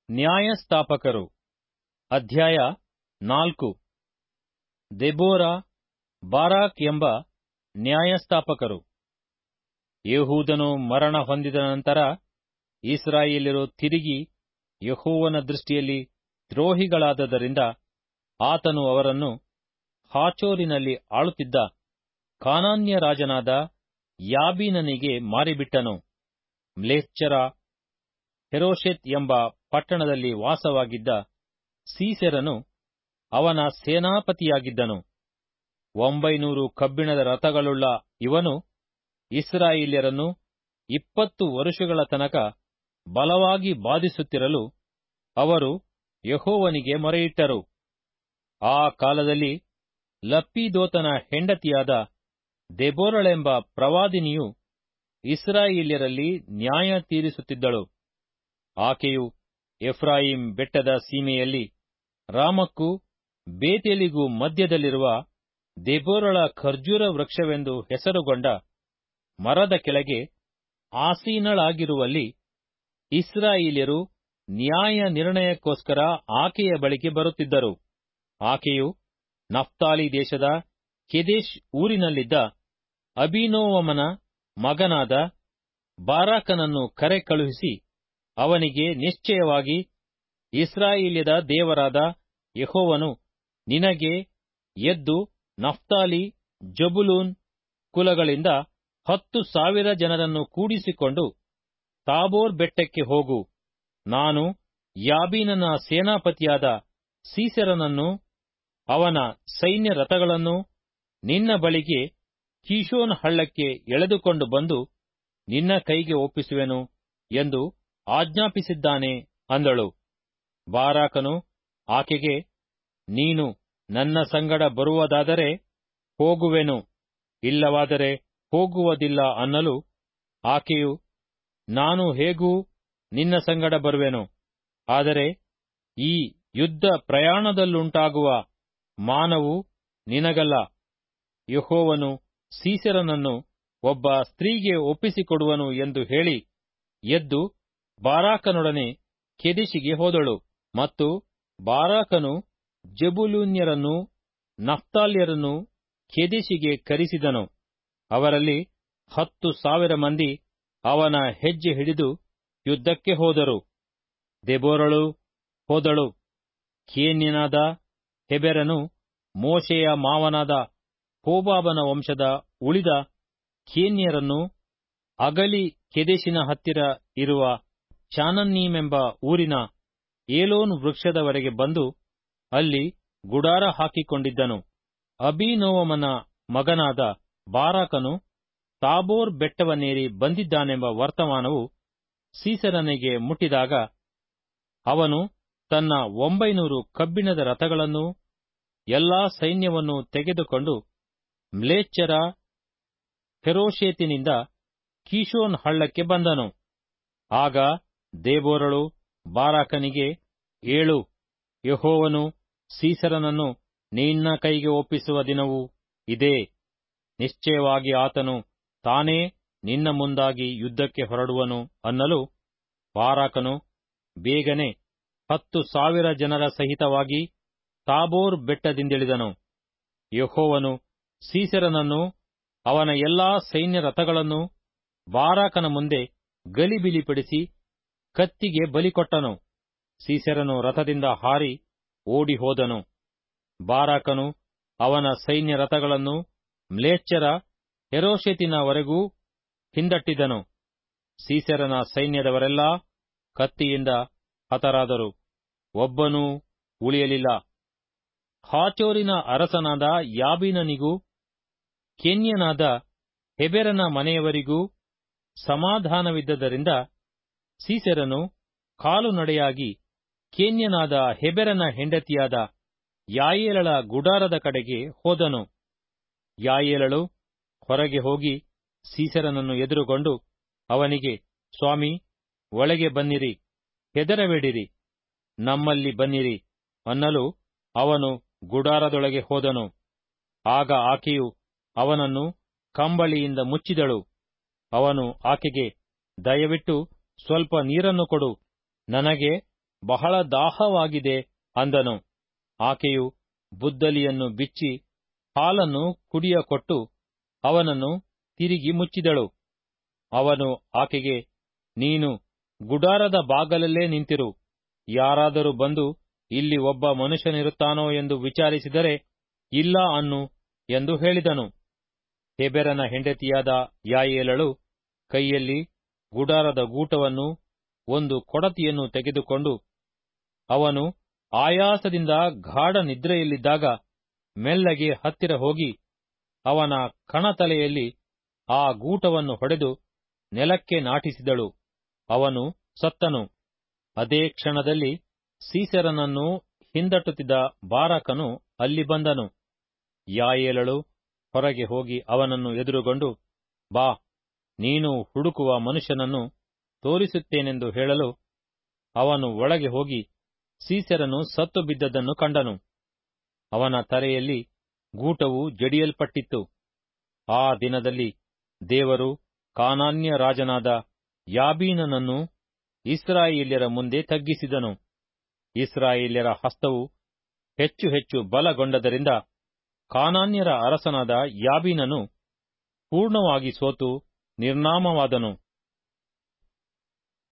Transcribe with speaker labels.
Speaker 1: ನ್ಯಾಯಸ್ಥಾಪಕರು ಅಧ್ಯಾಯ 4. ದೆಬೋರ, ಬಾರಾಕ್ ಎಂಬ ನ್ಯಾಯಸ್ಥಾಪಕರು. ಯೆಹೂದನು ಮರಣ ಹೊಂದಿದ ನಂತರ ಇಸ್ರಾಯೇಲ್ಯರು ತಿರುಗಿ ಯೆಹೋವನ ದೃಷ್ಟಿಯಲ್ಲಿ ದ್ರೋಹಿಗಳಾದದರಿಂದ ಆತನು ಅವರನ್ನು ಹಾಚೋರಿನಲ್ಲಿ ಆಳುತ್ತಿದ್ದ ಕಾನಾನ್ಯ ರಾಜನಾದ ಯಾಬೀನನಿಗೆ ಮಾರಿಬಿಟ್ಟನು. ಮ್ಲೇಚ್ಛರ ಹೆರೋಷೆತ್ ಎಂಬ ಪಟ್ಟಣದಲ್ಲಿ ವಾಸವಾಗಿದ್ದ ಸೀಸೆರನು ಅವನ ಸೇನಾಪತಿಯಾಗಿದ್ದನು. 900 ಕಬ್ಬಿಣದ ರಥಗಳುಳ್ಳ ಇವನು ಇಸ್ರಾಯೇಲ್ಯರನ್ನು 20 ವರುಷಗಳ ತನಕ ಬಲವಾಗಿ ಬಾಧಿಸುತ್ತಿರಲು ಅವರು ಯೆಹೋವನಿಗೆ ಮೊರೆಯಿಟ್ಟರು. ಆ ಕಾಲದಲ್ಲಿ ಲಪ್ಪೀದೋತನ ಹೆಂಡತಿಯಾದ ದೆಬೋರಳೆಂಬ ಪ್ರವಾದಿನಿಯು ಇಸ್ರಾಯೇಲ್ಯರಲ್ಲಿ ನ್ಯಾಯ ತೀರಿಸುತ್ತಿದ್ದಳು. ಆಕೆಯು ಎಫ್ರಾಯೀಮ್ ಬೆಟ್ಟದ ಸೀಮೆಯಲ್ಲಿ ರಾಮಕ್ಕೂ ಬೇತೇಲಿಗೂ ಮಧ್ಯದಲ್ಲಿರುವ ದೆಬೋರಳ ಖರ್ಜೂರ ವೃಕ್ಷವೆಂದು ಹೆಸರುಗೊಂಡ ಮರದ ಕೆಳಗೆ ಆಸೀನಳಾಗಿರುವಲ್ಲಿ ಇಸ್ರಾಯೇಲ್ಯರು ನ್ಯಾಯ ನಿರ್ಣಯಕ್ಕೋಸ್ಕರ ಆಕೆಯ ಬಳಿಗೆ ಬರುತ್ತಿದ್ದರು. ಆಕೆಯು ನಫ್ತಾಲಿ ದೇಶದ ಕೆದೆಷ್ ಊರಿನಲ್ಲಿದ್ದ ಅಬೀನೋವಮನ ಮಗನಾದ ಬಾರಾಕನನ್ನು ಕರೆ ಕಳುಹಿಸಿ ಅವನಿಗೆ ನಿಶ್ಚಯವಾಗಿ ಇಸ್ರಾಯೇಲ್ಯದ ದೇವರಾದ ಯೆಹೋವನು ನಿನಗೆ ಎದ್ದು ನಫ್ತಾಲಿ, ಜಬುಲೂನ್ ಕುಲಗಳಿಂದ 10,000 ಜನರನ್ನು ಕೂಡಿಸಿಕೊಂಡು ತಾಬೋರ್ ಬೆಟ್ಟಕ್ಕೆ ಹೋಗು. ನಾನು ಯಾಬೀನನ ಸೇನಾಪತಿಯಾದ ಸೀಸೆರನನ್ನು ಅವನ ಸೈನ್ಯ ರಥಗಳನ್ನು ನಿನ್ನ ಬಳಿಗೆ ಕೀಷೋನ್ ಹಳ್ಳಕ್ಕೆ ಎಳೆದುಕೊಂಡು ಬಂದು ನಿನ್ನ ಕೈಗೆ ಒಪ್ಪಿಸುವೆನು ಎಂದು ಆಜ್ಞಾಪಿಸಿದ್ದಾನೆ ಅಂದಳು. ಬಾರಾಕನು ಆಕೆಗೆ, ನೀನು ನನ್ನ ಸಂಗಡ ಬರುವುದಾದರೆ ಹೋಗುವೆನು, ಇಲ್ಲವಾದರೆ ಹೋಗುವುದಿಲ್ಲ ಅನ್ನಲು ಆಕೆಯು, ನಾನು ಹೇಗೂ ನಿನ್ನ ಸಂಗಡ ಬರುವೆನು, ಆದರೆ ಈ ಯುದ್ಧ ಪ್ರಯಾಣದಲ್ಲುಂಟಾಗುವ ಮಾನವು ನಿನಗಲ್ಲ. ಯೆಹೋವನು ಸೀಸೆರನನ್ನು ಒಬ್ಬ ಸ್ತ್ರೀಗೆ ಒಪ್ಪಿಸಿಕೊಡುವನು ಎಂದು ಹೇಳಿ ಎದ್ದು ಬಾರಾಕನೊಡನೆ ಕೆದೆಷಿಗೆ ಹೋದಳು. ಮತ್ತು ಬಾರಾಕನು ಜೆಬುಲೂನ್ಯರನ್ನೂ ನಫ್ತಾಲ್ಯರನ್ನೂ ಕೆದೆಷಿಗೆ ಕರೆಸಿದನು. ಅವರಲ್ಲಿ 10,000 ಮಂದಿ ಅವನ ಹೆಜ್ಜೆ ಹಿಡಿದು ಯುದ್ಧಕ್ಕೆ ಹೋದರು. ದೆಬೋರಳು ಹೋದಳು. ಕೇನ್ಯನಾದ ಹೆಬೆರನು ಮೋಶೆಯ ಮಾವನಾದ ಹೋಬಾಬನ ವಂಶದ ಉಳಿದ ಕೇನ್ಯರನ್ನು ಅಗಲಿ ಕೆದೆಷಿನ ಹತ್ತಿರ ಇರುವ ಚಾನನ್ನೀಮೆಂಬ ಊರಿನ ಏಲೋನ್ ವೃಕ್ಷದವರೆಗೆ ಬಂದು ಅಲ್ಲಿ ಗುಡಾರ ಹಾಕಿಕೊಂಡಿದ್ದನು. ಅಬೀನೋವಮನ ಮಗನಾದ ಬಾರಾಕನು ತಾಬೋರ್ ಬೆಟ್ಟವನ್ನೇರಿ ಬಂದಿದ್ದಾನೆಂಬ ವರ್ತಮಾನವು ಸೀಸೆರನಿಗೆ ಮುಟ್ಟಿದಾಗ ಅವನು ತನ್ನ 900 ಕಬ್ಬಿಣದ ರಥಗಳನ್ನೂ ಎಲ್ಲಾ ಸೈನ್ಯವನ್ನೂ ತೆಗೆದುಕೊಂಡು ಮ್ಲೇಚ್ಛರ ಹೆರೋಷೇತಿನಿಂದ ಕೀಷೋನ್ ಹಳ್ಳಕ್ಕೆ ಬಂದನು. ಆಗ ದೆಬೋರಳು ಬಾರಾಕನಿಗೆ, ಏಳು, ಯೆಹೋವನು ಸೀಸೆರನನ್ನು ನಿನ್ನ ಕೈಗೆ ಒಪ್ಪಿಸುವ ದಿನವು ಇದೇ. ನಿಶ್ಚಯವಾಗಿ ಆತನು ತಾನೇ ನಿನ್ನ ಮುಂದಾಗಿ ಯುದ್ಧಕ್ಕೆ ಹೊರಡುವನು ಅನ್ನಲು ಬಾರಾಕನು ಬೇಗನೆ 10,000 ಜನರ ಸಹಿತವಾಗಿ ತಾಬೋರ್ ಬೆಟ್ಟದಿಂದಿಳಿದನು. ಯೆಹೋವನು ಸೀಸೆರನನ್ನು ಅವನ ಎಲ್ಲಾ ಸೈನ್ಯ ರಥಗಳನ್ನು ಬಾರಾಕನ ಮುಂದೆ ಗಲಿಬಿಲಿಪಡಿಸಿ ಕತ್ತಿಗೆ ಬಲಿಕೊಟ್ಟನು. ಸೀಸೆರನು ರಥದಿಂದ ಹಾರಿ ಓಡಿ ಹೋದನು. ಬಾರಾಕನು ಅವನ ಸೈನ್ಯ ರಥಗಳನ್ನು ಮ್ಲೇಚ್ಛರ ಹೆರೋಷೆತಿನವರೆಗೂ ಹಿಂದಟ್ಟಿದನು. ಸೀಸೆರನ ಸೈನ್ಯದವರೆಲ್ಲಾ ಕತ್ತಿಯಿಂದ ಹತರಾದರು, ಒಬ್ಬನೂ ಉಳಿಯಲಿಲ್ಲ. ಹಾಚೋರಿನ ಅರಸನಾದ ಯಾಬೀನನಿಗೂ ಕೇನ್ಯನಾದ ಹೆಬೆರನ ಮನೆಯವರಿಗೂ ಸಮಾಧಾನವಿದ್ದದರಿಂದ ಸೀಸೆರನು ಕಾಲುನಡೆಯಾಗಿ ಕೇನ್ಯನಾದ ಹೆಬೆರನ ಹೆಂಡತಿಯಾದ ಯಾಯೇಲಳ ಗುಡಾರದ ಕಡೆಗೆ ಹೋದನು. ಯಾಯೇಲಳು ಹೊರಗೆ ಹೋಗಿ ಸೀಸೆರನನ್ನು ಎದುರುಗೊಂಡು ಅವನಿಗೆ, ಸ್ವಾಮಿ, ಒಳಗೆ ಬನ್ನಿರಿ, ಹೆದರಬೇಡಿರಿ, ನಮ್ಮಲ್ಲಿ ಬನ್ನಿರಿ ಅನ್ನಲು ಅವನು ಗುಡಾರದೊಳಗೆ ಹೋದನು. ಆಗ ಆಕೆಯು ಅವನನ್ನು ಕಂಬಳಿಯಿಂದ ಮುಚ್ಚಿದಳು. ಅವನು ಆಕೆಗೆ, ದಯವಿಟ್ಟು ಸ್ವಲ್ಪ ನೀರನ್ನು ಕೊಡು, ನನಗೆ ಬಹಳ ದಾಹವಾಗಿದೆ ಅಂದನು. ಆಕೆಯು ಬುದ್ದಲಿಯನ್ನು ಬಿಚ್ಚಿ ಹಾಲನ್ನು ಕುಡಿಯ ಕೊಟ್ಟು ಅವನನ್ನು ತಿರುಗಿ ಮುಚ್ಚಿದಳು. ಅವನು ಆಕೆಗೆ, ನೀನು ಗುಡಾರದ ಬಾಗಲಲ್ಲೇ ನಿಂತಿರು, ಯಾರಾದರೂ ಬಂದು ಇಲ್ಲಿ ಒಬ್ಬ ಮನುಷ್ಯನಿರುತ್ತಾನೋ ಎಂದು ವಿಚಾರಿಸಿದರೆ ಇಲ್ಲ ಅನ್ನು ಎಂದು ಹೇಳಿದನು. ಹೆಬೆರನ ಹೆಂಡತಿಯಾದ ಯಾಯೇಲಳು ಕೈಯಲ್ಲಿ ಗುಡಾರದ ಗೂಟವನ್ನು ಒಂದು ಕೊಡತಿಯನ್ನು ತೆಗೆದುಕೊಂಡು, ಅವನು ಆಯಾಸದಿಂದ ಗಾಢ ನಿದ್ರೆಯಲ್ಲಿದ್ದಾಗ ಮೆಲ್ಲಗೆ ಹತ್ತಿರ ಹೋಗಿ ಅವನ ಕಣತಲೆಯಲ್ಲಿ ಆ ಗೂಟವನ್ನು ಹೊಡೆದು ನೆಲಕ್ಕೆ ನಾಟಿಸಿದಳು. ಅವನು ಸತ್ತನು. ಅದೇ ಕ್ಷಣದಲ್ಲಿ ಸೀಸೆರನನ್ನು ಹಿಂದಟ್ಟುತ್ತಿದ್ದ ಬಾರಕನು ಅಲ್ಲಿ ಬಂದನು. ಯಾಯೇಲಳು ಹೊರಗೆ ಹೋಗಿ ಅವನನ್ನು ಎದುರುಗೊಂಡು, ಬಾ, ನೀನು ಹುಡುಕುವ ಮನುಷ್ಯನನ್ನು ತೋರಿಸುತ್ತೇನೆಂದು ಹೇಳಲು, ಅವನು ಒಳಗೆ ಹೋಗಿ ಸೀಸೆರನು ಸತ್ತು ಬಿದ್ದದ್ದನ್ನು ಕಂಡನು. ಅವನ ತಲೆಯಲ್ಲಿ ಗೂಟವು ಜಡಿಯಲ್ಪಟ್ಟಿತ್ತು. ಆ ದಿನದಲ್ಲಿ ದೇವರು ಕಾನಾನ್ಯ ರಾಜನಾದ ಯಾಬೀನನನ್ನು ಇಸ್ರಾಯೇಲ್ಯರ ಮುಂದೆ ತಗ್ಗಿಸಿದನು. ಇಸ್ರಾಯೇಲ್ಯರ ಹಸ್ತವು ಹೆಚ್ಚು ಹೆಚ್ಚು ಬಲಗೊಂಡದರಿಂದ ಕಾನಾನ್ಯರ ಅರಸನಾದ ಯಾಬೀನನು ಪೂರ್ಣವಾಗಿ ಸೋತು ನಿರ್ನಾಮವಾದನು.